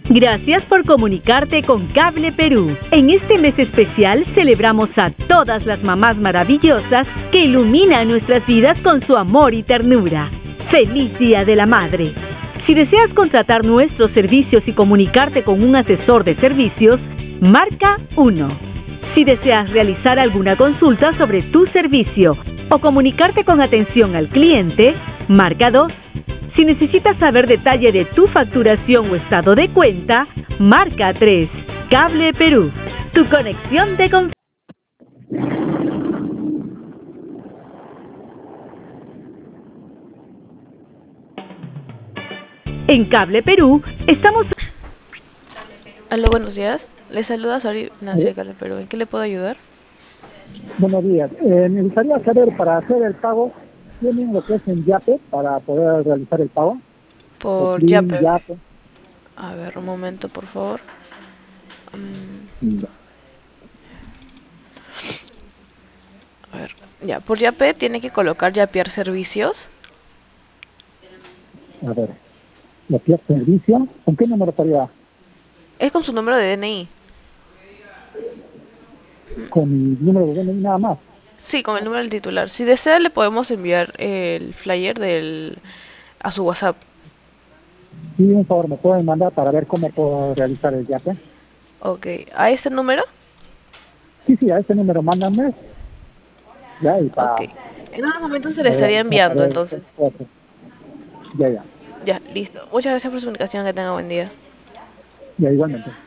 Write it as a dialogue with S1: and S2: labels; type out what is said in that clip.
S1: Gracias por comunicarte con Cable Perú. En este mes especial celebramos a todas las mamás maravillosas que iluminan nuestras vidas con su amor y ternura. ¡Feliz Día de la Madre! Si deseas contratar nuestros servicios y comunicarte con un asesor de servicios, marca 1. Si deseas realizar alguna consulta sobre tu servicio o comunicarte con atención al cliente, marca 2. Si necesitas saber detalle de tu facturación o estado de cuenta, marca 3. Cable Perú, tu conexión de confianza. En Cable Perú estamos...
S2: Aló, buenos días. Le saluda Sari Nancy de Cable Perú. ¿En qué le puedo ayudar?
S3: Buenos días. Necesitaría saber, para hacer el pago, ¿tienen lo que es en Yape para poder realizar el pago?
S2: Por
S3: Plin,
S2: Yape.
S3: Yape.
S2: A ver, un momento, por favor. A ver, ya, por Yape tiene que colocar Yapear servicios.
S3: A ver, lo que es servicio, ¿con qué número estaría?
S2: Es con su número de DNI.
S3: Con mi número de DNI nada más.
S2: Sí, con el número del titular. Si desea, le podemos enviar el flyer a su WhatsApp.
S3: Sí, un favor, ¿me pueden mandar para ver cómo puedo realizar el Yape?
S2: Ok, ¿a este número?
S3: Sí, a ese número mándanme. Ya, y para...
S2: Ok. En unos momentos se le estaría enviando, entonces.
S3: Ya.
S2: Ya, listo. Muchas gracias por su comunicación. Que tenga buen día.
S3: Ya, igualmente.